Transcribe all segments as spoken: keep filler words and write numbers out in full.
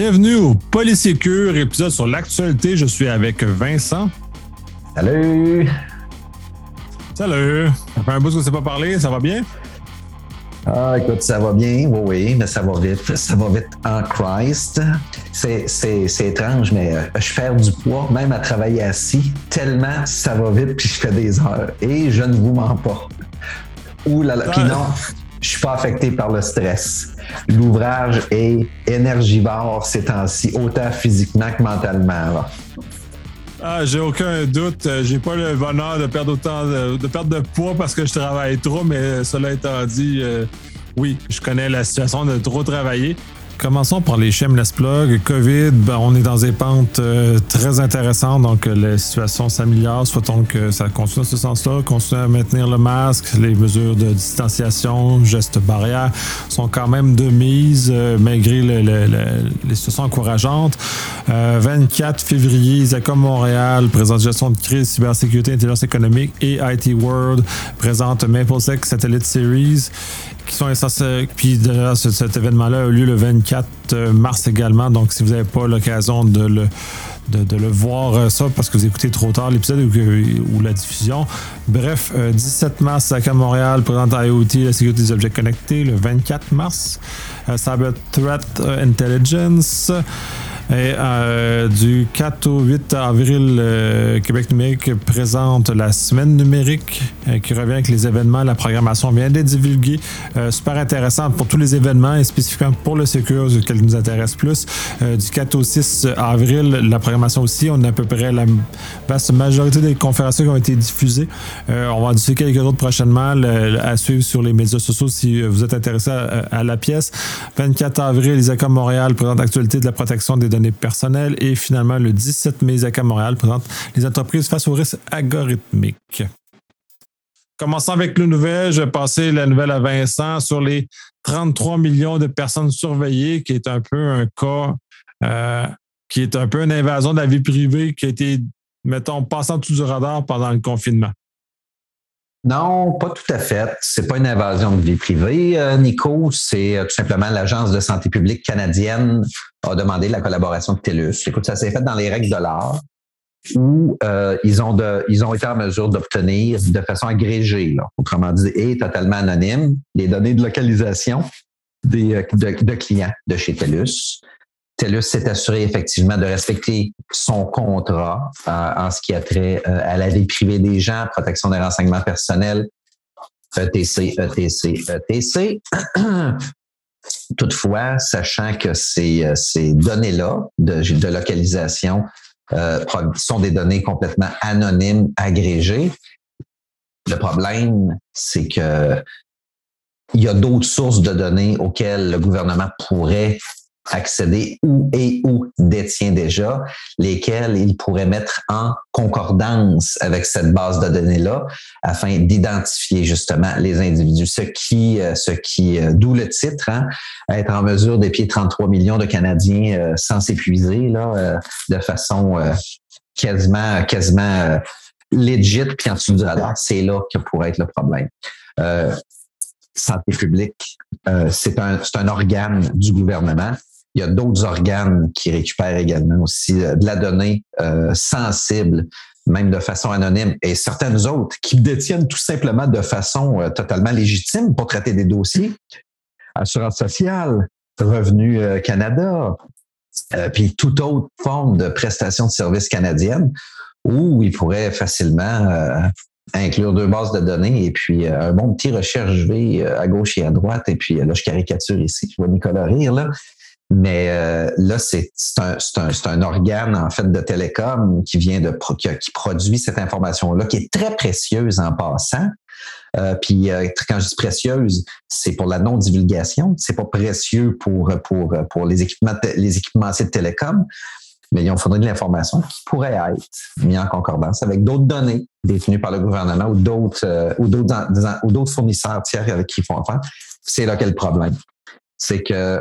Bienvenue au Polysécure, épisode sur l'actualité. Je suis avec Vincent. Salut! Salut! Ça fait un bout que ne s'est pas parlé, ça va bien? Ah, écoute, ça va bien, oui, oui, mais ça va vite. Ça va vite en Christ. C'est, c'est, c'est étrange, mais euh, je perds du poids, même à travailler assis, tellement ça va vite, puis je fais des heures. Et je ne vous mens pas. Ouh là là, puis non, je suis pas affecté par le stress. L'ouvrage est énergivore ces temps-ci, autant physiquement que mentalement. Là. Ah, j'ai aucun doute. J'ai pas le bonheur de perdre autant de, de perdre de poids parce que je travaille trop, mais cela étant dit, euh, oui, je connais la situation de trop travailler. Commençons par les shameless plugs. COVID, ben, on est dans des pentes euh, très intéressantes, donc euh, la situation s'améliore. Souhaitons que ça continue dans ce sens-là. Continuer à maintenir le masque, les mesures de distanciation, gestes barrières sont quand même de mise, euh, malgré le, le, le, les situations encourageantes. Euh, vingt-quatre février, Isaac Montréal présente gestion de crise, cybersécurité, intelligence économique et I T World présente MapleSec Satellite Series. Qui sont essentiels. Puis de, ce, cet événement-là a eu lieu le vingt-quatre mars également. Donc, si vous n'avez pas l'occasion de le, de, de le voir, ça, parce que vous écoutez trop tard l'épisode ou, ou la diffusion. Bref, euh, dix-sept mars, à Montréal, présente IoT, la sécurité des objets connectés. Le vingt-quatre mars, euh, Cyber Threat Intelligence. Et euh, du quatre au huit avril, euh, Québec numérique présente la semaine numérique euh, qui revient avec les événements. La programmation vient d'être divulguée. Euh, super intéressante pour tous les événements et spécifiquement pour le Secure, ce qui nous intéresse plus. Euh, du quatre au six avril, la programmation aussi. On a à peu près la vaste majorité des conférences qui ont été diffusées. Euh, on va en diffuser quelques autres prochainement le, à suivre sur les médias sociaux si vous êtes intéressé à, à la pièce. vingt-quatre avril, Isaac Montréal présente l'actualité de la protection des données personnelles. Et finalement, le dix-sept mai, Isaac Montréal présente les entreprises face aux risques algorithmiques. Commençons avec le nouvelle. Je vais passer la nouvelle à Vincent sur les trente-trois millions de personnes surveillées, qui est un peu un cas, euh, qui est un peu une invasion de la vie privée qui a été, mettons, passant tout du radar pendant le confinement. Non, pas tout à fait. C'est pas une invasion de vie privée, euh, Nico. C'est euh, tout simplement l'Agence de santé publique canadienne a demandé la collaboration de TELUS. Écoute, ça s'est fait dans les règles de l'art où euh, ils ont de, ils ont été en mesure d'obtenir de façon agrégée, là, autrement dit, et totalement anonyme, les données de localisation des de, de clients de chez TELUS. TELUS s'est assuré effectivement de respecter son contrat euh, en ce qui a trait euh, à la vie privée des gens, protection des renseignements personnels, E T C, E T C, E T C. Toutefois, sachant que ces, ces données-là de, de localisation euh, sont des données complètement anonymes, agrégées, le problème, c'est que il y a d'autres sources de données auxquelles le gouvernement pourrait accéder ou et ou détient déjà, lesquels il pourrait mettre en concordance avec cette base de données-là afin d'identifier justement les individus. Ce qui, ce qui, d'où le titre, hein, être en mesure d'épier trente-trois millions de Canadiens euh, sans s'épuiser là, euh, de façon euh, quasiment, quasiment euh, legit puis en dessous du radar. C'est là que pourrait être le problème. Euh, santé publique, euh, c'est un, c'est un organe du gouvernement. Il y a d'autres organes qui récupèrent également aussi de la donnée euh, sensible, même de façon anonyme, et certaines autres qui détiennent tout simplement de façon euh, totalement légitime pour traiter des dossiers. Assurance sociale, Revenu euh, Canada, euh, puis toute autre forme de prestation de services canadienne où il pourrait facilement euh, inclure deux bases de données et puis euh, un bon petit recherche V euh, à gauche et à droite. Et puis euh, là, je caricature ici, je vois Nicolas rire, là. Mais euh, là, c'est, c'est, un, c'est, un, c'est un organe, en fait, de télécom qui vient de qui, qui produit cette information-là, qui est très précieuse en passant. Euh, puis euh, quand je dis précieuse, c'est pour la non-divulgation. C'est pas précieux pour pour pour les équipements les équipementiers de télécom, mais il faudrait de l'information qui pourrait être mise en concordance avec d'autres données détenues par le gouvernement ou d'autres euh, ou d'autres ou d'autres fournisseurs tiers avec qui ils font affaire. C'est là qu'est le problème. C'est que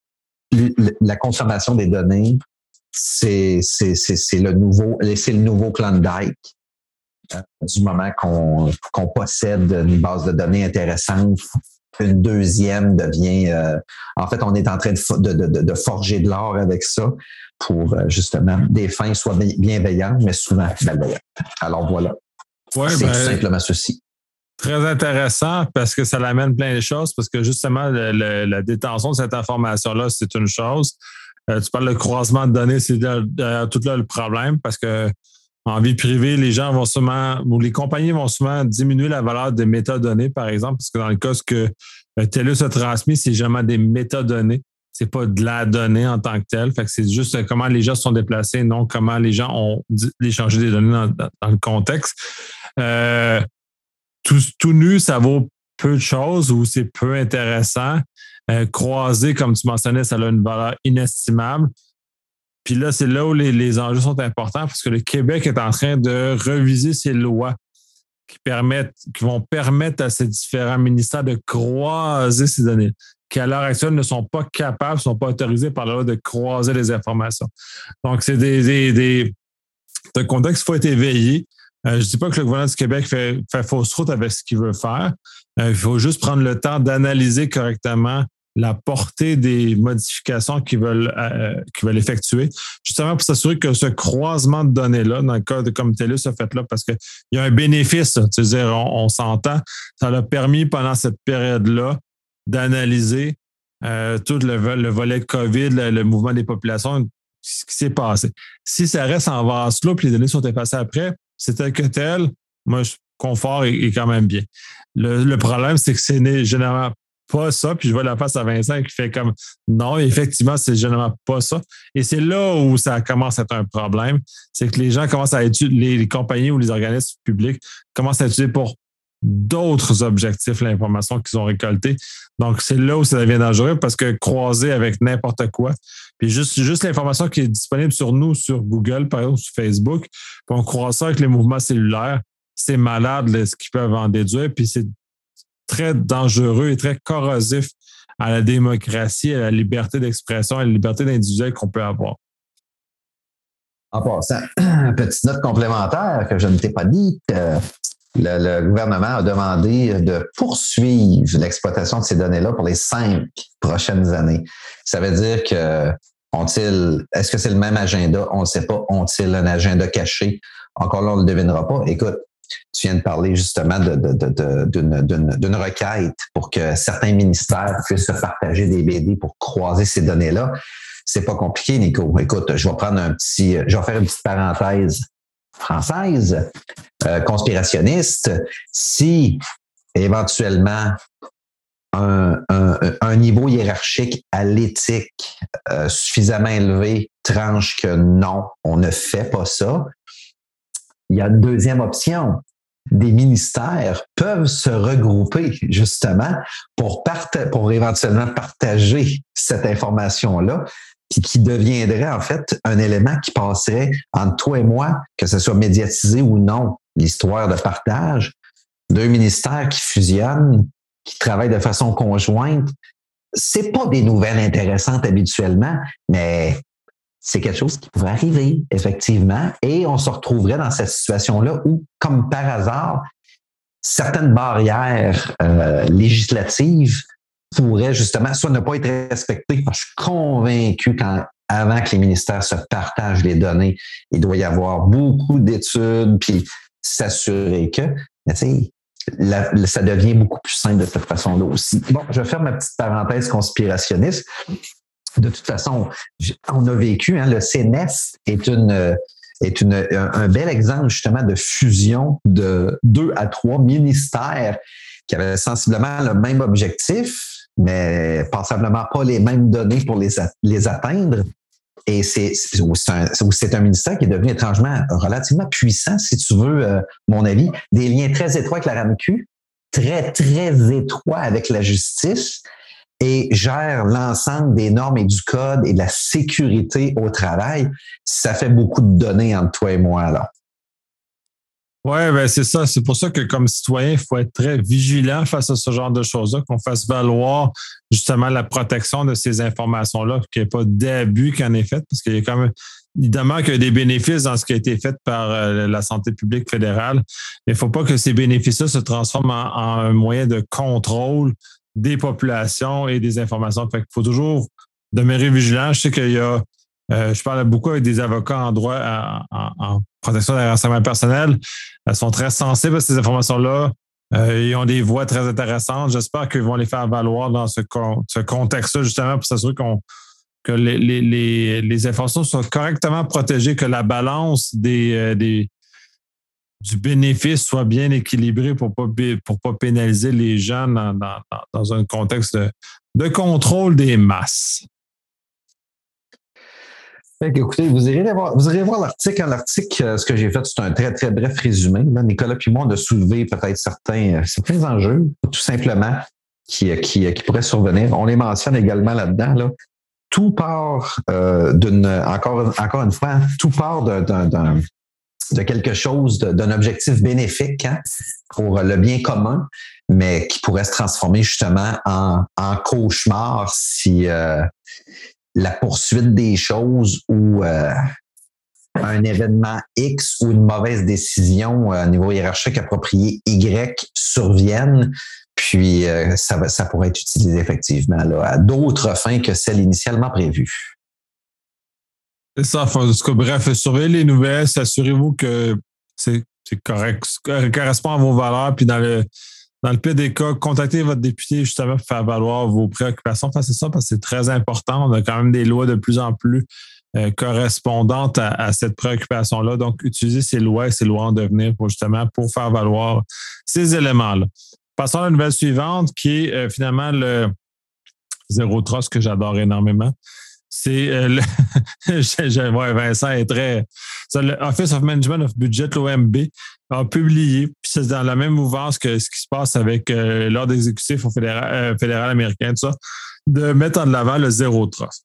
la consommation des données, c'est, c'est, c'est, c'est le nouveau, c'est le nouveau Klondike. Du moment qu'on, qu'on possède une base de données intéressante une deuxième devient... Euh, en fait, on est en train de, de, de, de forger de l'or avec ça pour euh, justement des fins soit bienveillantes, mais souvent malveillantes. Alors voilà. Ouais, c'est ben, tout simplement ceci. Très intéressant parce que ça l'amène plein de choses, parce que justement, le, le, la détention de cette information-là, c'est une chose. Euh, tu parles de croisement de données, c'est derrière tout là le problème, parce que en vie privée, les gens vont souvent, ou les compagnies vont souvent diminuer la valeur des métadonnées, par exemple, parce que dans le cas ce que TELUS a transmis, c'est jamais des métadonnées. C'est pas de la donnée en tant que telle. Fait que c'est juste comment les gens se sont déplacés, non comment les gens ont échangé des données dans, dans, dans le contexte. Euh, tout, tout nu, ça vaut peu de choses ou c'est peu intéressant. Euh, croisé, comme tu mentionnais, ça a une valeur inestimable. Puis là, c'est là où les, les enjeux sont importants parce que le Québec est en train de reviser ses lois qui permettent, qui vont permettre à ces différents ministères de croiser ces données, qui à l'heure actuelle ne sont pas capables, ne sont pas autorisés par la loi de croiser les informations. Donc, c'est des, des, des un contexte, il faut être éveillé. Euh, je ne dis pas que le gouvernement du Québec fait, fait fausse route avec ce qu'il veut faire. Euh, il faut juste prendre le temps d'analyser correctement la portée des modifications qu'ils veulent, euh, qu'ils veulent effectuer, justement pour s'assurer que ce croisement de données-là, dans le cas de comme TELUS a fait là, parce qu'il y a un bénéfice, tu veux dire, on, on s'entend, ça l'a permis pendant cette période-là d'analyser euh, tout le, le volet de COVID, le, le mouvement des populations, ce qui s'est passé. Si ça reste en vase clos puis les données sont effacées après, c'est tel que tel, moi, je confort est, est quand même bien. Le, le problème, c'est que c'est généralement pas ça, puis je vois la face à Vincent qui fait comme non, effectivement, c'est généralement pas ça. Et c'est là où ça commence à être un problème, c'est que les gens commencent à étudier, les, les compagnies ou les organismes publics commencent à étudier pour d'autres objectifs l'information qu'ils ont récoltée. Donc, c'est là où ça devient dangereux parce que croiser avec n'importe quoi, puis juste, juste l'information qui est disponible sur nous, sur Google, par exemple, sur Facebook, puis on croise ça avec les mouvements cellulaires, c'est malade là, ce qu'ils peuvent en déduire, puis c'est très dangereux et très corrosif à la démocratie, à la liberté d'expression, à la liberté individuelle qu'on peut avoir. En passant, petite note complémentaire que je ne t'ai pas dit, euh, le, le gouvernement a demandé de poursuivre l'exploitation de ces données-là pour les cinq prochaines années. Ça veut dire que ont-ils, est-ce que c'est le même agenda? On ne sait pas. Ont-ils un agenda caché? Encore là, on ne le devinera pas. Écoute, tu viens de parler justement de, de, de, de, d'une, d'une, d'une requête pour que certains ministères puissent se partager des B D pour croiser ces données-là. C'est pas compliqué, Nico. Écoute, je vais prendre un petit, je vais faire une petite parenthèse française, euh, conspirationniste. Si éventuellement un, un, un niveau hiérarchique à l'éthique euh, suffisamment élevé tranche que non, on ne fait pas ça, il y a une deuxième option. Des ministères peuvent se regrouper justement pour, part- pour éventuellement partager cette information-là, puis qui deviendrait en fait un élément qui passerait entre toi et moi, que ce soit médiatisé ou non, l'histoire de partage. Deux ministères qui fusionnent, qui travaillent de façon conjointe. C'est pas des nouvelles intéressantes habituellement, mais c'est quelque chose qui pourrait arriver, effectivement, et on se retrouverait dans cette situation-là où, comme par hasard, certaines barrières euh, législatives pourraient justement soit ne pas être respectées. Je suis convaincu qu'avant que les ministères se partagent les données, il doit y avoir beaucoup d'études, puis s'assurer que, mais tu sais, la, la, ça devient beaucoup plus simple de cette façon-là aussi. Bon, je ferme ma petite parenthèse conspirationniste. De toute façon, on a vécu, hein, le C N E S est une est une un, un bel exemple justement de fusion de deux à trois ministères qui avaient sensiblement le même objectif, mais passablement pas les mêmes données pour les les atteindre. Et c'est c'est un, c'est un ministère qui est devenu étrangement relativement puissant, si tu veux, euh, mon avis, des liens très étroits avec la R A M Q, très très étroits avec la justice. Et gère l'ensemble des normes et du code et de la sécurité au travail, ça fait beaucoup de données entre toi et moi, là. Oui, ben c'est ça. C'est pour ça que comme citoyen, il faut être très vigilant face à ce genre de choses-là, qu'on fasse valoir justement la protection de ces informations-là, qu'il n'y ait pas d'abus qui en est fait, parce qu'il y a quand même évidemment qu'il y a des bénéfices dans ce qui a été fait par euh, la santé publique fédérale, mais il ne faut pas que ces bénéfices-là se transforment en, en un moyen de contrôle des populations et des informations. Fait qu'il faut toujours demeurer vigilant. Je sais qu'il y a, euh, je parle beaucoup avec des avocats en droit, en, en, en protection des renseignements personnels. Ils sont très sensibles à ces informations-là. Euh, ils ont des voix très intéressantes. J'espère qu'ils vont les faire valoir dans ce, con, ce contexte-là, justement, pour s'assurer qu'on, que les, les, les, les informations soient correctement protégées, que la balance des, euh, des, du bénéfice soit bien équilibrée pour pas, pour pas pénaliser les gens dans, dans, dans un contexte de, de contrôle des masses. Écoutez, vous irez voir, vous irez voir l'article. L'article, ce que j'ai fait, c'est un très, très bref résumé. Là, Nicolas puis moi, on a soulevé peut-être certains, certains enjeux, tout simplement, qui, qui, qui pourraient survenir. On les mentionne également là-dedans. Là. Tout part euh, d'une, encore, encore une fois, tout part d'un, d'un, de quelque chose, de, d'un objectif bénéfique hein, pour le bien commun, mais qui pourrait se transformer justement en, en cauchemar si... Euh, la poursuite des choses ou euh, un événement X ou une mauvaise décision à euh, niveau hiérarchique approprié Y surviennent, puis euh, ça, ça pourrait être utilisé effectivement là, à d'autres fins que celles initialement prévues. C'est ça, en tout cas, bref, surveillez les nouvelles, assurez-vous que c'est, c'est correct, ça correspond à vos valeurs, puis dans le Dans le pire des cas, contactez votre député justement pour faire valoir vos préoccupations face à ça parce que c'est très important. On a quand même des lois de plus en plus euh, correspondantes à, à cette préoccupation-là. Donc, utilisez ces lois et ces lois en devenir pour justement pour faire valoir ces éléments-là. Passons à la nouvelle suivante qui est euh, finalement le Zero Trust que j'adore énormément. C'est euh, le ouais, Vincent est très. Ça, le Office of Management of Budget, l'O M B, a publié, puis c'est dans la même mouvance que ce qui se passe avec euh, l'ordre exécutif au fédéral, euh, fédéral américain, tout ça, de mettre en avant le Zero Trust.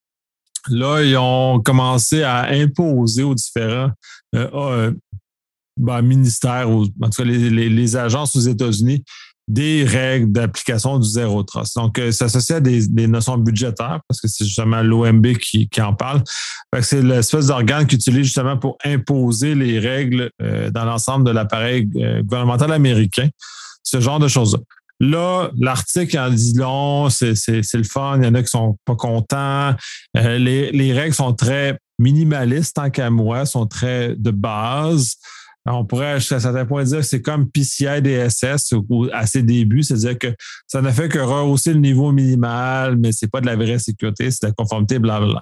Là, ils ont commencé à imposer aux différents euh, euh, ben, ministères, ou en tout cas les, les, les agences aux États-Unis, des règles d'application du Zero Trust. Donc, euh, ça s'associe à des, des notions budgétaires, parce que c'est justement l'O M B qui, qui en parle. Fait que c'est l'espèce d'organe qu'ils utilisent justement pour imposer les règles euh, dans l'ensemble de l'appareil euh, gouvernemental américain. Ce genre de choses-là. Là, l'article en dit long, c'est, c'est, c'est le fun, il y en a qui sont pas contents. Euh, les, les règles sont très minimalistes, tant qu'à moi, sont très de base. On pourrait, à certains points, dire que c'est comme P C I D S S ou à ses débuts, c'est-à-dire que ça ne fait que rehausser le niveau minimal, mais c'est pas de la vraie sécurité, c'est de la conformité, blablabla.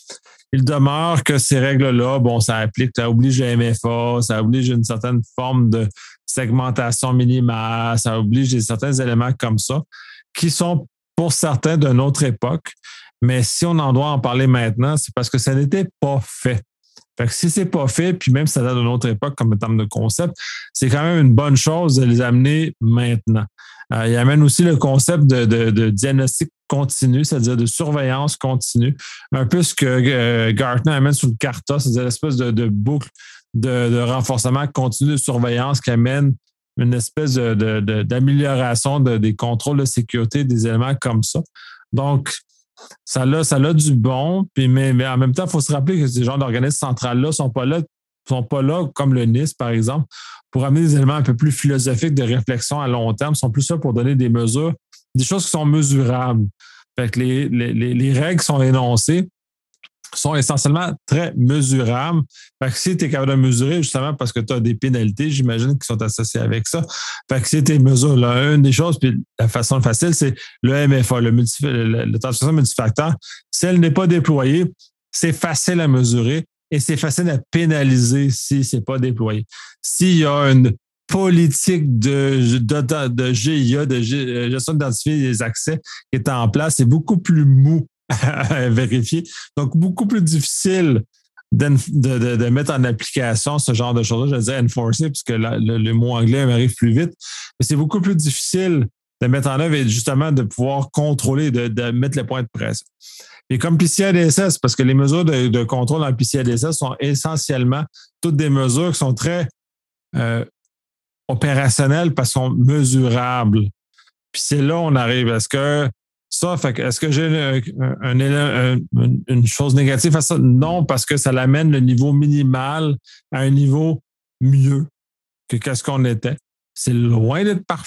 Il demeure que ces règles-là, bon, ça applique, ça oblige le M F A, ça oblige une certaine forme de segmentation minimale, ça oblige certains éléments comme ça, qui sont pour certains d'une autre époque. Mais si on en doit en parler maintenant, c'est parce que ça n'était pas fait. Fait que si c'est pas fait, puis même si ça date d'une autre époque comme en termes de concept, c'est quand même une bonne chose de les amener maintenant. Euh, il amène aussi le concept de, de, de diagnostic continu, c'est-à-dire de surveillance continue, un peu ce que euh, Gartner amène sur le CARTA, c'est-à-dire l'espèce de, de boucle de, de renforcement continu de surveillance qui amène une espèce de, de, de, d'amélioration de, des contrôles de sécurité, des éléments comme ça. Donc, Ça a, ça a du bon, puis mais, mais en même temps, il faut se rappeler que ces genres d'organismes centrales-là ne sont pas là, sont pas là, comme le N I S, par exemple, pour amener des éléments un peu plus philosophiques de réflexion à long terme. Ils sont plus là pour donner des mesures, des choses qui sont mesurables. Fait que les, les, les règles qui sont énoncées sont essentiellement très mesurables. Fait que si tu es capable de mesurer, justement parce que tu as des pénalités, j'imagine, qui sont associées avec ça. Fait que si tu mesures, là, une des choses, puis la façon facile, c'est le M F A, le multi, l'authentification multifacteur. Si elle n'est pas déployée, c'est facile à mesurer et c'est facile à pénaliser si ce n'est pas déployé. S'il y a une politique de, de, de G I A, de gestion d'identifier les accès qui est en place, c'est beaucoup plus mou à vérifier. Donc, beaucoup plus difficile de, de, de mettre en application ce genre de choses-là. Je veux dire enforcer, puisque la, le, le mot anglais m'arrive plus vite. Mais c'est beaucoup plus difficile de mettre en œuvre et justement de pouvoir contrôler, de, de mettre les points de pression. Et comme P C I D S S, parce que les mesures de, de contrôle dans le P C I D S S sont essentiellement toutes des mesures qui sont très euh, opérationnelles parce qu'elles sont mesurables. Puis c'est là où on arrive. Est-ce que ça, fait que est-ce que j'ai un, un, un, une, une chose négative à ça? Non, parce que ça l'amène le niveau minimal à un niveau mieux que qu'est-ce qu'on était. C'est loin d'être parfait,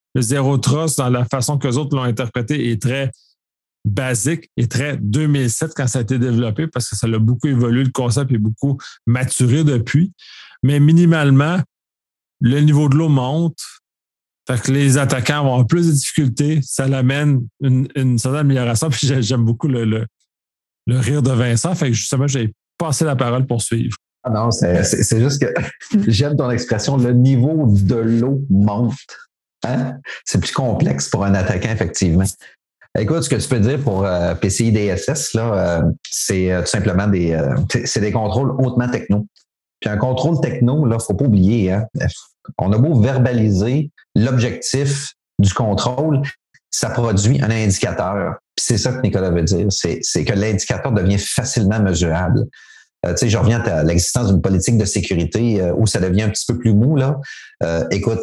le zéro trust, dans la façon que les autres l'ont interprété, est très basique et très deux mille sept quand ça a été développé parce que ça a beaucoup évolué, le concept est beaucoup maturé depuis. Mais minimalement, le niveau de l'eau monte. Fait que les attaquants vont avoir plus de difficultés. Ça l'amène une, une certaine amélioration. Puis j'aime beaucoup le, le, le rire de Vincent. Fait que justement, j'ai passé la parole pour suivre. Ah non, c'est, c'est, c'est juste que j'aime ton expression, le niveau de l'eau monte. Hein? C'est plus complexe pour un attaquant, effectivement. Écoute, ce que tu peux dire pour euh, P C I D S S, là, euh, c'est euh, tout simplement des, euh, c'est des contrôles hautement techno. Puis un contrôle techno, là, faut pas oublier, hein, on a beau verbaliser l'objectif du contrôle, ça produit un indicateur. Puis c'est ça que Nicolas veut dire, c'est, c'est que l'indicateur devient facilement mesurable. Euh, tu sais, je reviens à l'existence d'une politique de sécurité euh, où ça devient un petit peu plus mou, là. Euh, écoute,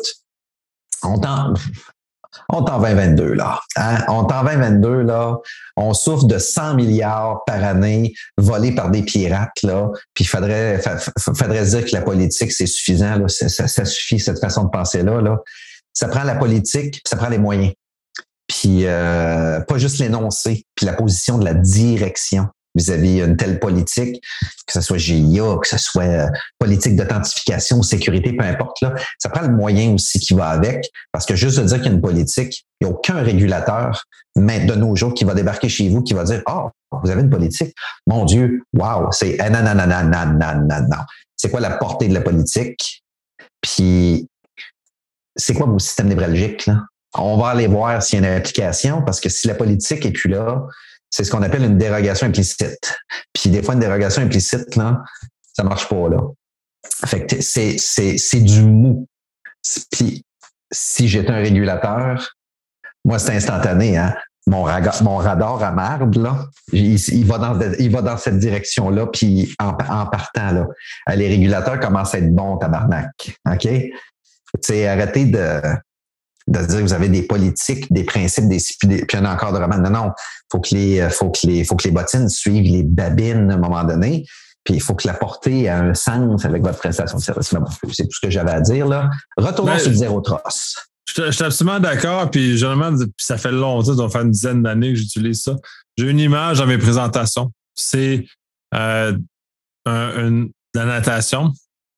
on t'en... On est en vingt vingt-deux, là. Hein? On est en vingt vingt-deux, là. On souffre de cent milliards par année volés par des pirates, là. Puis il faudrait, faudrait se dire que la politique, c'est suffisant, là. Ça, ça, ça suffit, cette façon de penser-là, là. Ça prend la politique, puis ça prend les moyens. Puis euh, pas juste l'énoncé, puis la position de la direction vis-à-vis d'une telle politique, que ce soit G I A, que ce soit euh, politique d'authentification, sécurité, peu importe, là, ça prend le moyen aussi qui va avec, parce que juste de dire qu'il y a une politique, il n'y a aucun régulateur mais de nos jours qui va débarquer chez vous, qui va dire « Ah, oh, vous avez une politique? Mon Dieu, wow, c'est ah, non, non, non, non, non, non, non, non. » C'est quoi la portée de la politique? Puis, c'est quoi vos systèmes névralgiques, là? On va aller voir s'il y a une application, parce que si la politique n'est plus là, c'est ce qu'on appelle une dérogation implicite. Puis des fois, une dérogation implicite, là, ça marche pas, là. Fait que c'est, c'est, c'est du mou. Puis si j'étais un régulateur, moi, c'est instantané, hein. Mon, raga, mon radar à marde, là, il, il, va dans, il va dans cette direction-là, puis en, en partant, là, les régulateurs commencent à être bons, tabarnak. OK? C'est arrêter de... de dire que vous avez des politiques, des principes, des puis il y en a encore de vraiment. Non, non, faut que les, faut que les, faut que les bottines suivent les babines à un moment donné. Puis il faut que la portée ait un sens avec votre prestation de service. Mais bon, c'est tout ce que j'avais à dire là. Retournons ben, sur le zéro trust. Je suis absolument d'accord. Puis généralement, ça fait longtemps, ça doit faire une dizaine d'années que j'utilise ça. J'ai une image dans mes présentations. C'est euh, un, une, la natation,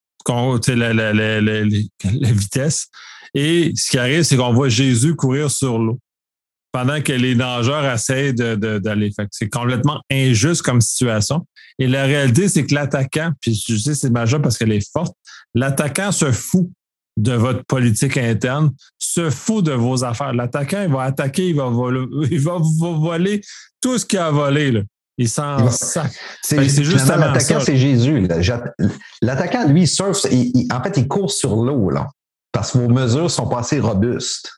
la, la, la, la, la, la vitesse. Et ce qui arrive, c'est qu'on voit Jésus courir sur l'eau pendant que les nageurs essaient de, de, d'aller. Fait que c'est complètement injuste comme situation. Et la réalité, c'est que l'attaquant, puis je sais c'est majeur parce qu'elle est forte, l'attaquant se fout de votre politique interne, se fout de vos affaires. L'attaquant, il va attaquer, il va voler, il va voler tout ce qu'il a volé, là. Il s'en sac. C'est, c'est juste l'attaquant, ça. C'est Jésus. Là. L'attaquant, lui, il surfe, il, il, en fait, il court sur l'eau, là. Parce que vos mesures sont pas assez robustes.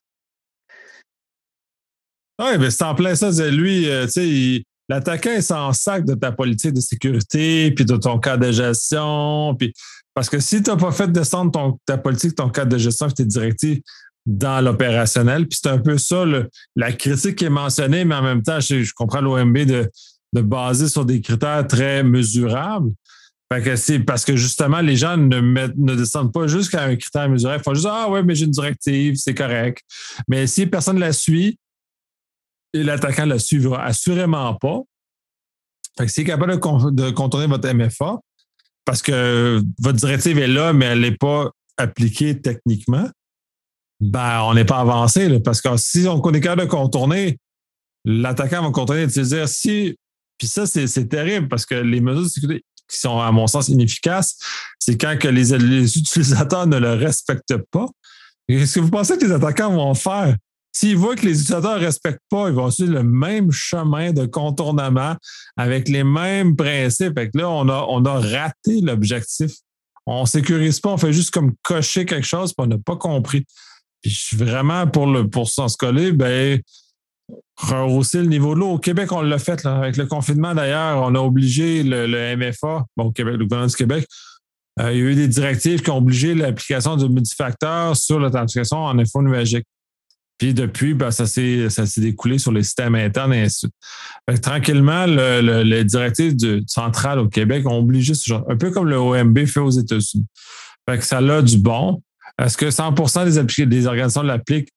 Oui, mais c'est en plein ça. Lui, euh, tu sais, il, l'attaquant est sans sac de ta politique de sécurité, puis de ton cadre de gestion. Puis, parce que si tu n'as pas fait descendre ton, ta politique, ton cadre de gestion et tes directives dans l'opérationnel, puis c'est un peu ça, le, la critique qui est mentionnée, mais en même temps, je, je comprends l'O M B de, de baser sur des critères très mesurables. Fait que c'est parce que justement, les gens ne, mettent, ne descendent pas jusqu'à un critère mesurable. Ils font juste « Ah ouais, mais j'ai une directive, c'est correct. » Mais si personne ne la suit, et l'attaquant ne la suivra assurément pas. Fait que s'il est capable de, con, de contourner votre M F A, parce que votre directive est là, mais elle n'est pas appliquée techniquement, ben on n'est pas avancé. Là, parce que si on est capable de contourner, l'attaquant va contourner et se dire si. Puis ça, c'est, c'est terrible parce que les mesures de sécurité qui sont, à mon sens, inefficaces, c'est quand que les, les utilisateurs ne le respectent pas. Est-ce que vous pensez que les attaquants vont faire? S'ils voient que les utilisateurs ne respectent pas, ils vont suivre le même chemin de contournement avec les mêmes principes. Fait que là, on a, on a raté l'objectif. On ne sécurise pas, on fait juste comme cocher quelque chose, puis on n'a pas compris. Puis je suis vraiment pour le pour s'en se coller, ben rehausser le niveau de l'eau. Au Québec, on l'a fait, là, avec le confinement d'ailleurs, on a obligé le, le M F A, bon, au Québec, le gouvernement du Québec, euh, il y a eu des directives qui ont obligé l'application de multifacteurs sur l'authentification en info nuagique. Puis depuis, ben, ça s'est, ça s'est découlé sur les systèmes internes et ainsi de suite. Fait que, tranquillement, le, le, les directives du, centrales au Québec ont obligé ce genre, un peu comme le O M B fait aux États-Unis. Fait que ça a du bon. Est-ce que cent pour cent des, appli- des organisations l'appliquent?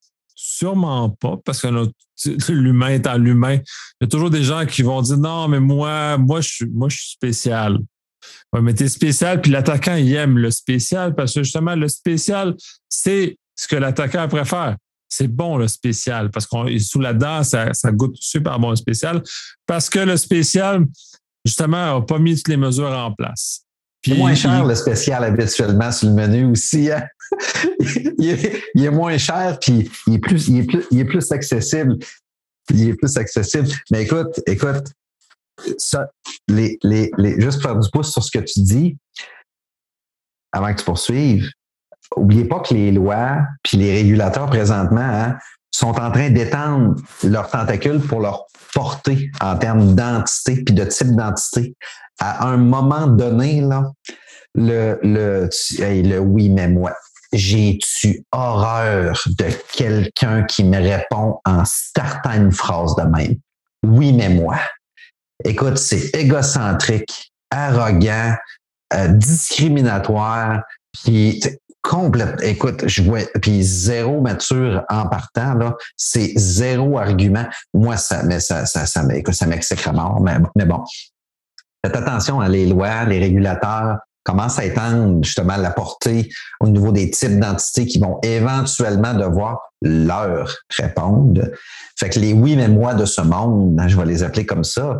Sûrement pas, parce que notre, l'humain étant l'humain, il y a toujours des gens qui vont dire non, mais moi, moi, je suis, moi, je suis spécial. Ouais, mais t'es spécial, puis l'attaquant, il aime le spécial parce que justement, le spécial, c'est ce que l'attaquant préfère. C'est bon, le spécial, parce qu'on est sous la dent, ça, ça goûte super bon, le spécial, parce que le spécial, justement, n'a pas mis toutes les mesures en place. Puis, il est moins cher, il... le spécial, habituellement, sur le menu aussi. Hein? il, est, il est moins cher, puis il est plus, il est plus, il est plus accessible. Il est plus accessible. Mais écoute, écoute, ça, les, les, les, juste pour faire du pouce sur ce que tu dis, avant que tu poursuives, n'oubliez pas que les lois puis les régulateurs présentement hein, sont en train d'étendre leurs tentacules pour leur portée en termes d'entité puis de type d'entité. À un moment donné, là, le, le, le oui, mais moi, j'ai-tu horreur de quelqu'un qui me répond en startant une phrase de même? Oui, mais moi. Écoute, c'est égocentrique, arrogant, euh, discriminatoire, puis complète. Écoute, je vois, puis zéro mature en partant là, c'est zéro argument. Moi, ça, mais ça, ça, ça, ça, ça m'exècre à mort. Mais, mais bon, faites attention à les lois, les régulateurs commencent à étendre justement la portée au niveau des types d'entités qui vont éventuellement devoir leur répondre. Fait que les oui mais moi de ce monde, je vais les appeler comme ça.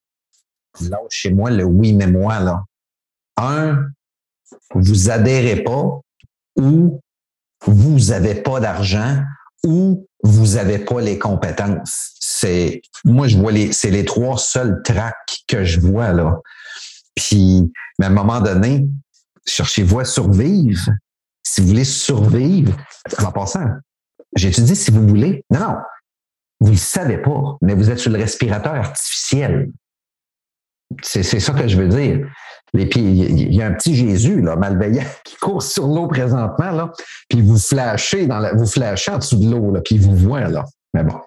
Là, chez moi, le oui, mais moi, là. Un, vous adhérez pas ou vous n'avez pas d'argent ou vous n'avez pas les compétences. C'est, moi, je vois les, c'est les trois seuls tracks que je vois, là. Puis, mais à un moment donné, cherchez-vous à survivre. Si vous voulez survivre, en passant, j'étudie si vous voulez. Non, non. Vous ne le savez pas, mais vous êtes sur le respirateur artificiel. C'est, c'est ça que je veux dire. Et puis, il y a un petit Jésus, là, malveillant, qui court sur l'eau présentement, là, puis vous flashez dans la, vous flashez en dessous de l'eau, là, puis il vous voit, là. Mais bon.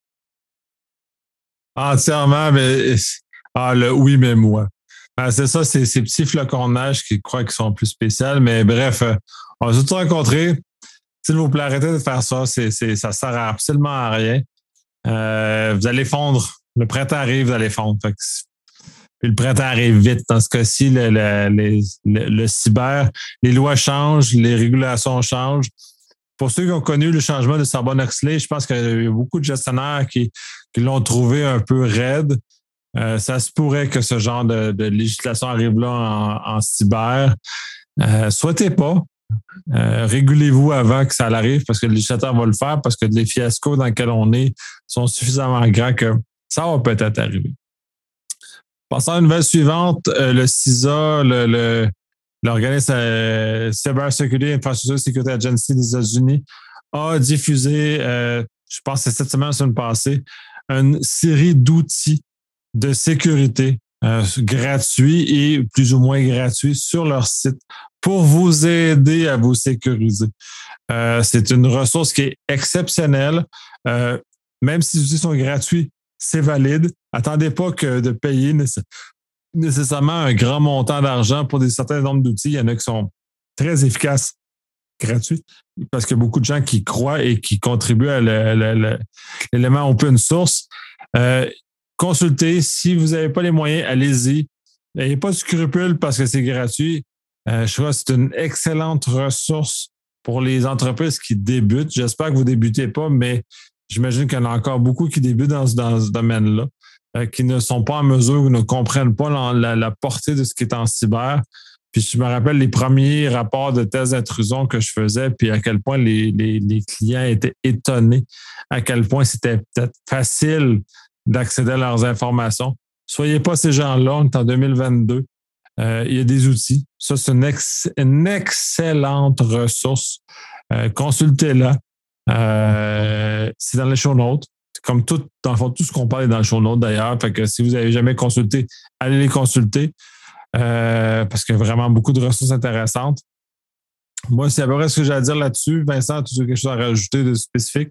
Entièrement, mais ah, le oui, mais moi. Ah, c'est ça, c'est ces petits flocons de neige qui croient qu'ils sont plus spéciaux, mais bref, on va tous rencontrer. S'il vous plaît, arrêtez de faire ça, c'est, c'est, ça sert absolument à rien. Euh, vous allez fondre. Le printemps arrive, vous allez fondre. Fait que Puis le printemps arrive vite. Dans ce cas-ci, le, le, le, le, le cyber, les lois changent, les régulations changent. Pour ceux qui ont connu le changement de Sarbanes-Oxley, je pense qu'il y a beaucoup de gestionnaires qui, qui l'ont trouvé un peu raide. Euh, ça se pourrait que ce genre de, de législation arrive là en, en cyber. Euh, souhaitez pas. Euh, régulez-vous avant que ça arrive parce que le législateur va le faire parce que les fiascos dans lesquels on est sont suffisamment grands que ça va peut-être arriver. Passons à la nouvelle suivante, euh, le C I S A, le, le, l'organisme euh, Cyber Security Infrastructure Security Agency des États-Unis, a diffusé, euh, je pense que c'est cette semaine, la semaine passée, une série d'outils de sécurité euh, gratuits et plus ou moins gratuits sur leur site pour vous aider à vous sécuriser. Euh, c'est une ressource qui est exceptionnelle. Euh, même si les outils sont gratuits, c'est valide. Attendez pas que de payer nécessairement un grand montant d'argent pour des certains nombres d'outils. Il y en a qui sont très efficaces, gratuits, parce qu'il y a beaucoup de gens qui croient et qui contribuent à le, le, le, l'élément open source. Euh, consultez. Si vous n'avez pas les moyens, allez-y. N'ayez pas de scrupules parce que c'est gratuit. Euh, je crois que c'est une excellente ressource pour les entreprises qui débutent. J'espère que vous ne débutez pas, mais j'imagine qu'il y en a encore beaucoup qui débutent dans, dans ce domaine-là, euh, qui ne sont pas en mesure ou ne comprennent pas la, la, la portée de ce qui est en cyber. Puis je me rappelle les premiers rapports de tests d'intrusion que je faisais, puis à quel point les, les, les clients étaient étonnés, à quel point c'était peut-être facile d'accéder à leurs informations. Soyez pas ces gens-là, on est en deux mille vingt-deux. Euh, il y a des outils. Ça, c'est une, ex- une excellente ressource. Euh, consultez-la. Euh, c'est dans les show notes. C'est comme tout, dans le fond, tout ce qu'on parle est dans les show notes d'ailleurs. Fait que si vous n'avez jamais consulté, allez les consulter. Euh, parce qu'il y a vraiment beaucoup de ressources intéressantes. Moi, c'est à peu près ce que j'ai à dire là-dessus. Vincent, tu as quelque chose à rajouter de spécifique?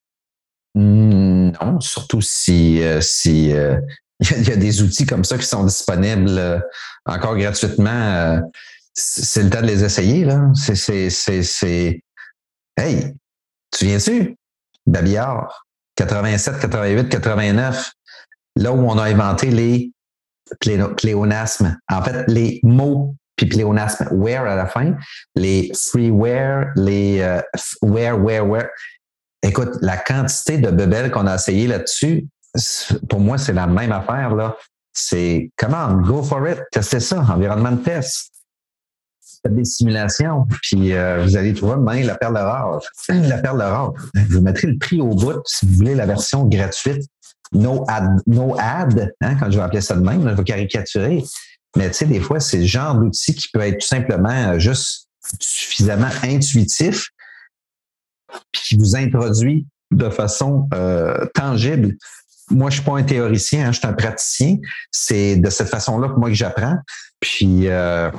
Mmh, non, surtout si, euh, si euh, il y a des outils comme ça qui sont disponibles euh, encore gratuitement. Euh, c'est le temps de les essayer, là. C'est, c'est, c'est, c'est... Hey, tu viens-tu? Babillard, quatre-vingt-sept, quatre-vingt-huit, quatre-vingt-neuf, là où on a inventé les pléno- pléonasmes. En fait, les mots puis pléonasmes, where à la fin, les freeware, les euh, where, where, where. Écoute, la quantité de bebelles qu'on a essayé là-dessus, pour moi, c'est la même affaire, là. C'est, come on, go for it, testez ça, environnement de test. Faites des simulations, puis euh, vous allez trouver même la perle rare. La perle rare. Vous mettrez le prix au bout si vous voulez la version gratuite. No ad, no ad, hein, quand je vais appeler ça de même, je vais caricaturer. Mais tu sais, des fois, c'est le genre d'outil qui peut être tout simplement juste suffisamment intuitif, puis qui vous introduit de façon euh, tangible. Moi, je suis pas un théoricien, hein, je suis un praticien. C'est de cette façon-là que moi que j'apprends. Puis euh,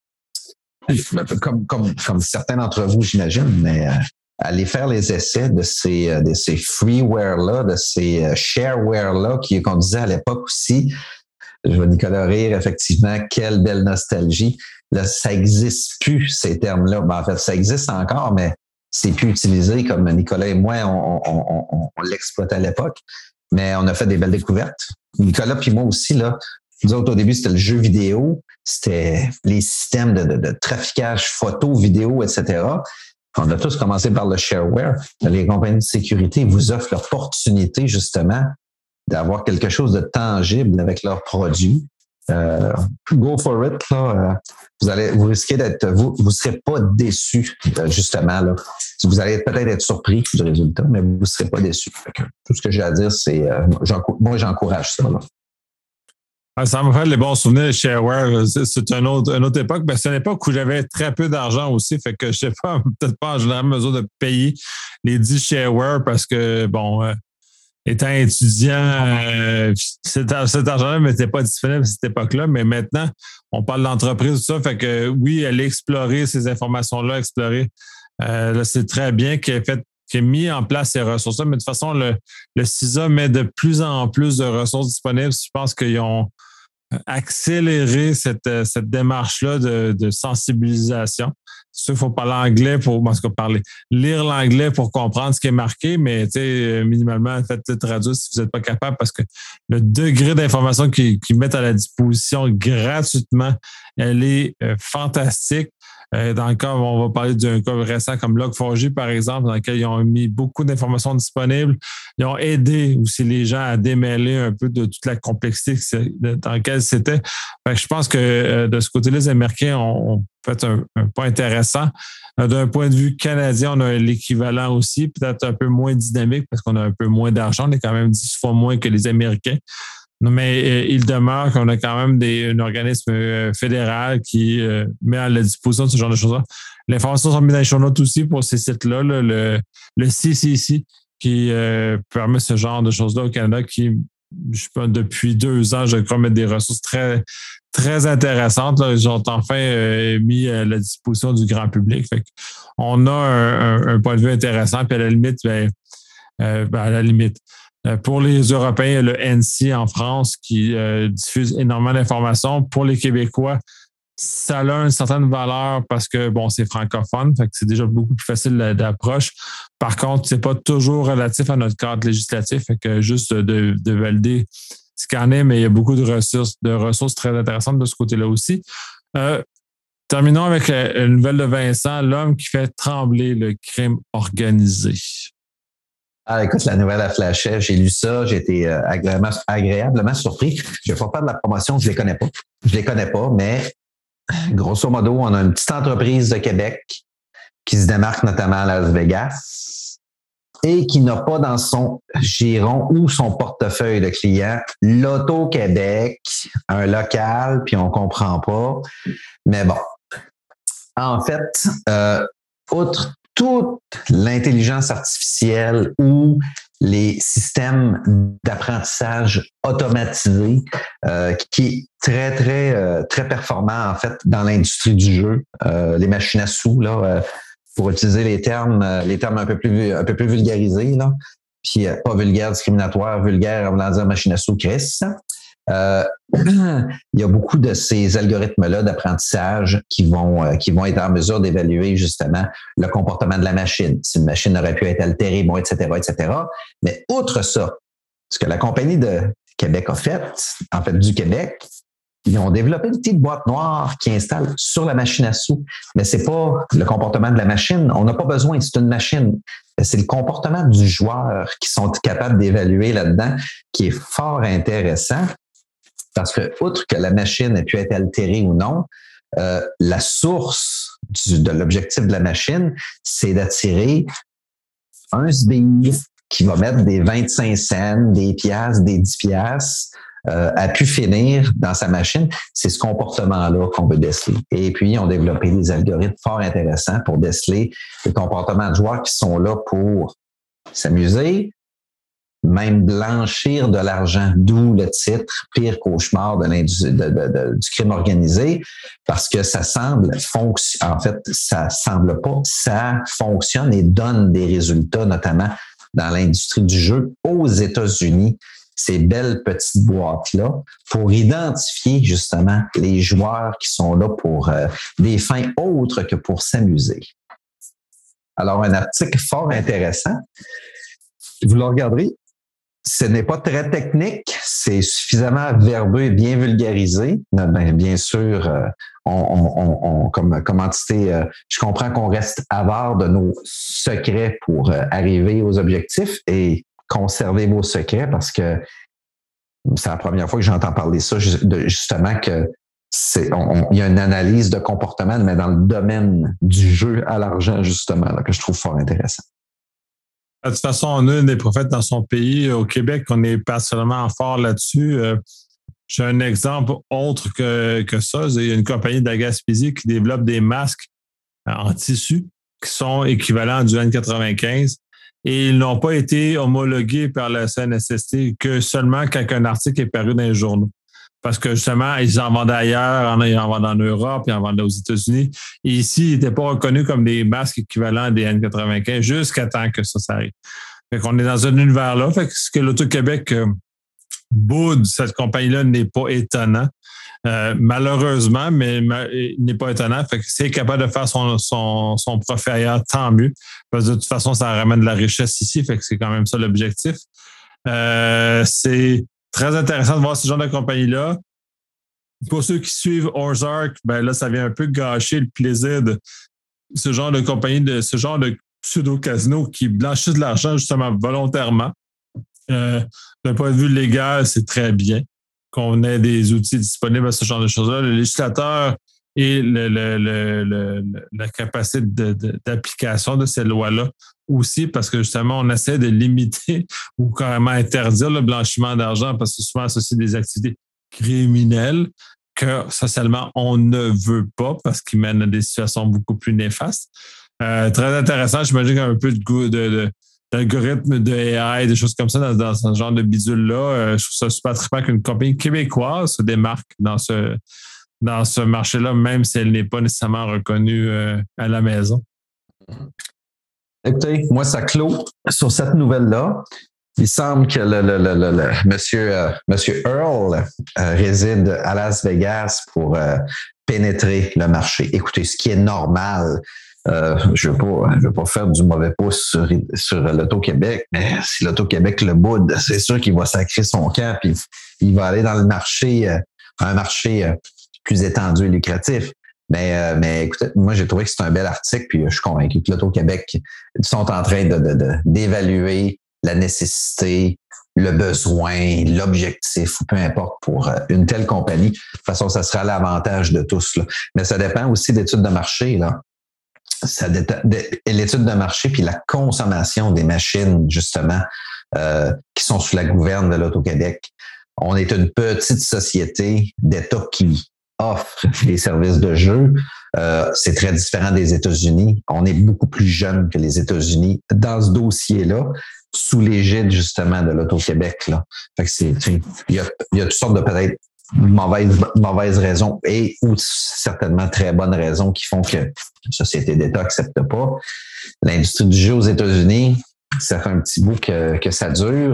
comme, comme, comme certains d'entre vous, j'imagine, mais euh, aller faire les essais de ces, de ces freeware-là, de ces shareware-là qui, qu'on disait à l'époque aussi. Je vais Nicolas rire, effectivement, quelle belle nostalgie. Là, ça n'existe plus, ces termes-là. Ben, en fait, ça existe encore, mais c'est plus utilisé comme Nicolas et moi, on, on, on, on l'exploitait à l'époque. Mais on a fait des belles découvertes. Nicolas puis moi aussi, là, nous autres, au début, c'était le jeu vidéo, c'était les systèmes de, de, de traficage photo, vidéo, et cetera. On a tous commencé par le shareware. Les compagnies de sécurité vous offrent l'opportunité, justement, d'avoir quelque chose de tangible avec leurs produits. Euh, go for it, là. Vous allez, vous risquez d'être, vous, vous serez pas déçus, justement, là. Vous allez peut-être être surpris du résultat, mais vous ne serez pas déçus. Tout ce que j'ai à dire, c'est, euh, moi, j'encourage ça, là. Ah, ça me fait les bons souvenirs de shareware. C'est une autre, une autre époque. Ben, c'est une époque où j'avais très peu d'argent aussi. Fait que je sais pas, peut-être pas en général mesure de payer les dix shareware parce que, bon, euh, étant étudiant, euh, cet, cet argent-là n'était pas disponible à cette époque-là. Mais maintenant, on parle d'entreprise, tout ça. Fait que oui, aller explorer ces informations-là, explorer. Euh, là, c'est très bien qu'il ait fait qui a mis en place ces ressources-là, mais de toute façon, le, le C I S A met de plus en plus de ressources disponibles. Je pense qu'ils ont accéléré cette, cette démarche-là de, de sensibilisation. C'est sûr qu'il faut parler anglais pour, en tout cas, parler, lire l'anglais pour comprendre ce qui est marqué, mais tu sais, minimalement, faites-le traduire si vous n'êtes pas capable, parce que le degré d'information qu'ils, qu'ils mettent à la disposition gratuitement, elle est euh, fantastique. Dans le cas, on va parler d'un cas récent comme log quatre j, par exemple, dans lequel ils ont mis beaucoup d'informations disponibles. Ils ont aidé aussi les gens à démêler un peu de toute la complexité dans laquelle c'était. Fait que je pense que de ce côté-là, les Américains ont fait un, un point intéressant. D'un point de vue canadien, on a l'équivalent aussi, peut-être un peu moins dynamique parce qu'on a un peu moins d'argent. On est quand même dix fois moins que les Américains. Mais euh, il demeure qu'on a quand même des, un organisme euh, fédéral qui euh, met à la disposition de ce genre de choses-là. L'information sont mises dans les show notes aussi pour ces sites-là, là, le, le C C C qui euh, permet ce genre de choses-là au Canada qui, je sais pas, depuis deux ans, je crois, mettre des ressources très, très intéressantes. Là. Ils ont enfin euh, mis à la disposition du grand public. Fait on a un, un, un point de vue intéressant, puis à la limite, ben, euh, ben à la limite. Pour les Européens, le N C en France qui euh, diffuse énormément d'informations. Pour les Québécois, ça a une certaine valeur parce que, bon, c'est francophone, fait que c'est déjà beaucoup plus facile d'approche. Par contre, c'est pas toujours relatif à notre cadre législatif, fait que juste de, de valider ce qu'il y en est, mais il y a beaucoup de ressources, de ressources très intéressantes de ce côté-là aussi. Euh, terminons avec la, la nouvelle de Vincent, l'homme qui fait trembler le crime organisé. Ah, écoute, la nouvelle a flashé. J'ai lu ça. J'ai été euh, agréablement, agréablement surpris. Je vais pas faire de la promotion. Je les connais pas. Je les connais pas, mais grosso modo, on a une petite entreprise de Québec qui se démarque notamment à Las Vegas et qui n'a pas dans son giron ou son portefeuille de clients l'Auto-Québec, un local, puis on comprend pas. Mais bon. En fait, euh, outre toute l'intelligence artificielle ou les systèmes d'apprentissage automatisés euh, qui est très, très, euh, très performant, en fait, dans l'industrie du jeu. Euh, les machines à sous, là, euh, pour utiliser les termes, euh, les termes un peu plus, un peu plus vulgarisés, là. Puis, euh, pas vulgaire, discriminatoire, vulgaire, en voulant dire machine à sous, Chris. Euh, il y a beaucoup de ces algorithmes-là d'apprentissage qui vont, euh, qui vont être en mesure d'évaluer justement le comportement de la machine. Si une machine aurait pu être altérée, bon, et cetera, et cetera. Mais outre ça, ce que la compagnie de Québec a fait, en fait du Québec, ils ont développé une petite boîte noire qui installe sur la machine à sous. Mais c'est pas le comportement de la machine. On n'a pas besoin, c'est une machine. C'est le comportement du joueur qui sont capables d'évaluer là-dedans, qui est fort intéressant. Parce que, outre que la machine ait pu être altérée ou non, euh, la source du, de l'objectif de la machine, c'est d'attirer un sbire qui va mettre des vingt-cinq cents, des piastres, des dix piastres, euh, a pu finir dans sa machine. C'est ce comportement-là qu'on veut déceler. Et puis, ils ont développé des algorithmes fort intéressants pour déceler les comportements de joueurs qui sont là pour s'amuser, même blanchir de l'argent, d'où le titre « Pire cauchemar de l'industrie de, de, de, du crime organisé », parce que ça semble fonctionner. En fait, ça semble pas, ça fonctionne et donne des résultats, notamment dans l'industrie du jeu aux États-Unis, ces belles petites boîtes-là, pour identifier justement les joueurs qui sont là pour euh, des fins autres que pour s'amuser. Alors, un article fort intéressant. Vous le regarderez. Ce n'est pas très technique, c'est suffisamment verbeux et bien vulgarisé. Mais bien, bien sûr, euh, on, on, on, comme, comme entité, euh, je comprends qu'on reste avare de nos secrets pour euh, arriver aux objectifs et conserver vos secrets parce que c'est la première fois que j'entends parler de ça, justement que c'est, on, on, il y a une analyse de comportement, mais dans le domaine du jeu à l'argent, justement, là, que je trouve fort intéressant. De toute façon, on a des prophètes dans son pays. Au Québec, on est particulièrement fort là-dessus. Euh, j'ai un exemple autre que, que ça. Il y a une compagnie de la Gaspésie qui développe des masques en tissu qui sont équivalents du N quatre-vingt-quinze et ils n'ont pas été homologués par la C N S S T que seulement quand un article est paru dans les journaux. Parce que justement, ils en vendent ailleurs, ils en vendent en Europe, ils en vendent aux États-Unis. Et ici, ils n'étaient pas reconnus comme des masques équivalents des N quatre-vingt-quinze jusqu'à temps que ça s'arrive. Fait qu'on est dans un univers-là. Fait que ce que l'Auto-Québec euh, boude, cette compagnie-là n'est pas étonnant. Euh, malheureusement, mais il n'est pas étonnant. Fait que c'est capable de faire son, son, son profit ailleurs, tant mieux. Parce que de toute façon, ça ramène de la richesse ici. Fait que c'est quand même ça l'objectif. Euh, c'est très intéressant de voir ce genre de compagnie-là. Pour ceux qui suivent Ozark, ben là, ça vient un peu gâcher le plaisir de ce genre de compagnie, de ce genre de pseudo-casino qui blanchissent de l'argent justement volontairement. Euh, d'un point de vue légal, c'est très bien qu'on ait des outils disponibles à ce genre de choses-là. Le législateur et le, le, le, le, la capacité de, de, d'application de ces lois-là aussi, parce que justement, on essaie de limiter ou carrément interdire le blanchiment d'argent parce que c'est souvent associé des activités criminelles que socialement, on ne veut pas parce qu'ils mènent à des situations beaucoup plus néfastes. Euh, très intéressant. J'imagine qu'il y a un peu de goût de, de d'algorithmes de A I, des choses comme ça dans, dans ce genre de bidule-là. Euh, je trouve ça super trippant qu'une compagnie québécoise se démarque dans ce, dans ce marché-là, même si elle n'est pas nécessairement reconnue euh, à la maison. Écoutez, moi, ça clôt sur cette nouvelle-là. Il semble que le, le, le, le, le monsieur, euh, monsieur Earl euh, réside à Las Vegas pour euh, pénétrer le marché. Écoutez, ce qui est normal. Euh, je ne veux pas, je veux pas faire du mauvais pouce sur, sur l'Auto-Québec, mais si l'Auto-Québec le boude, c'est sûr qu'il va sacrer son camp puis il va aller dans le marché, euh, un marché euh, plus étendu et lucratif. Mais, euh, mais écoutez, moi, j'ai trouvé que c'est un bel article puis je suis convaincu que l'Auto-Québec sont en train de, de, de, d'évaluer la nécessité, le besoin, l'objectif, ou peu importe, pour une telle compagnie. De toute façon, ça sera l'avantage de tous, là. Mais ça dépend aussi d'études de marché, là. Ça déta- de, l'étude de marché puis la consommation des machines, justement, euh, qui sont sous la gouverne de l'Auto-Québec. On est une petite société d'État qui offre des services de jeu. Euh, c'est très différent des États-Unis. On est beaucoup plus jeune que les États-Unis dans ce dossier-là, sous l'égide, justement, de l'Auto-Québec, là. Fait que c'est, il y a, il y a toutes sortes de peut-être mauvaises, mauvaises raisons et ou certainement très bonnes raisons qui font que la société d'État n'accepte pas. L'industrie du jeu aux États-Unis, ça fait un petit bout que, que ça dure.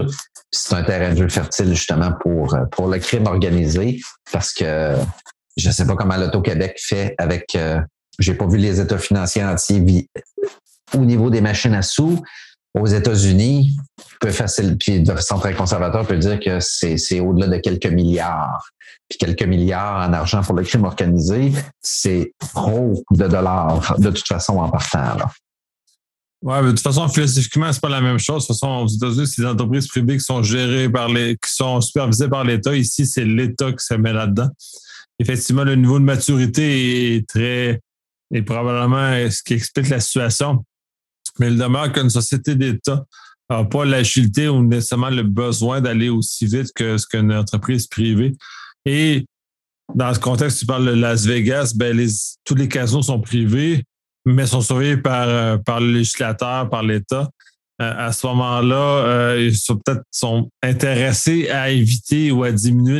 c'est un terrain de jeu fertile justement pour, pour le crime organisé parce que je ne sais pas comment l'Auto-Québec fait avec... Euh, j'ai pas vu les états financiers entiers vi- au niveau des machines à sous. Aux États-Unis, peut facile, puis de façon très conservateur, peut dire que c'est, c'est au-delà de quelques milliards. Puis quelques milliards en argent pour le crime organisé, c'est trop de dollars, de toute façon, en partant, là. Ouais, mais de toute façon, philosophiquement, c'est pas la même chose. De toute façon, aux États-Unis, c'est des entreprises privées qui sont gérées par les, qui sont supervisées par l'État. Ici, c'est l'État qui se met là-dedans. Effectivement, le niveau de maturité est très, est probablement ce qui explique la situation. Mais il demeure qu'une société d'État n'a pas l'agilité ou nécessairement le besoin d'aller aussi vite que ce qu'une entreprise privée. Et dans ce contexte, tu parles de Las Vegas, ben les, tous les casinos sont privés, mais sont surveillés par, par le législateur, par l'État. Euh, à ce moment-là, euh, ils sont peut-être sont intéressés à éviter ou à diminuer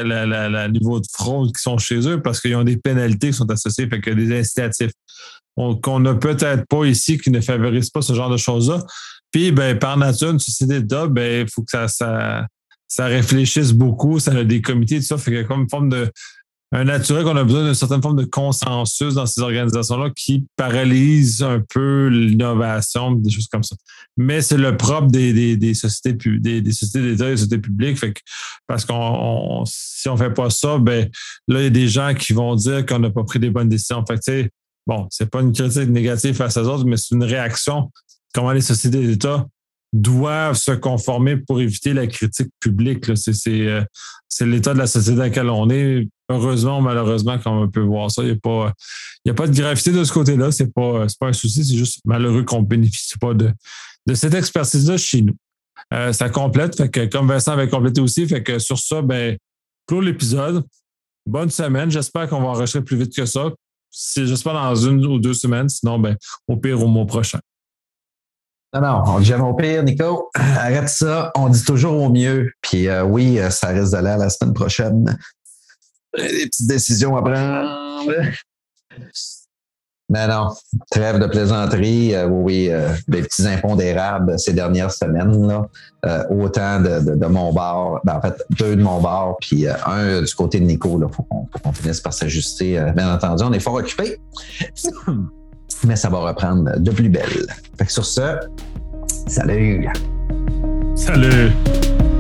le niveau de fraude qui sont chez eux parce qu'ils ont des pénalités qui sont associées, fait qu'il y a des incitatifs qu'on n'a peut-être pas ici, qui ne favorisent pas ce genre de choses-là. Puis, ben, par nature, une société d'État, ben, il faut que ça, ça, ça réfléchisse beaucoup, ça a des comités, tout ça, fait qu'il y a comme une forme de, un naturel qu'on a besoin d'une certaine forme de consensus dans ces organisations-là qui paralyse un peu l'innovation, des choses comme ça. Mais c'est le propre des, des, des sociétés, des, des sociétés d'État et des sociétés publiques, fait que, parce qu'on, on, si on fait pas ça, ben, là, il y a des gens qui vont dire qu'on n'a pas pris des bonnes décisions. Fait que, tu sais, bon, c'est pas une critique négative face aux autres, mais c'est une réaction. Comment les sociétés d'État doivent se conformer pour éviter la critique publique. Là. C'est, c'est, euh, c'est l'état de la société dans laquelle on est. Heureusement ou malheureusement, comme on peut voir ça, il n'y a pas, il y a pas de gravité de ce côté-là. C'est pas, c'est pas un souci, c'est juste malheureux qu'on ne bénéficie pas de, de cette expertise-là chez nous. Euh, ça complète. Fait que, comme Vincent avait complété aussi, fait que sur ça, ben, clôt l'épisode. Bonne semaine. J'espère qu'on va enregistrer plus vite que ça. Si, j'espère dans une ou deux semaines, sinon, ben, au pire, au mois prochain. Non, non, on dit jamais au pire, Nico. Arrête ça, on dit toujours au mieux. Puis euh, oui, ça risque d'aller à la semaine prochaine. Des petites décisions à prendre. Mais non, trêve de plaisanterie. Euh, oui, euh, des petits impondérables ces dernières semaines. Là. Euh, autant de, de, de mon bar, ben, en fait, deux de mon bar, puis euh, un du côté de Nico. Il faut qu'on, faut qu'on finisse par s'ajuster. Euh, bien entendu, on est fort occupé. Mais ça va reprendre de plus belle. Fait que sur ce, salut! Salut!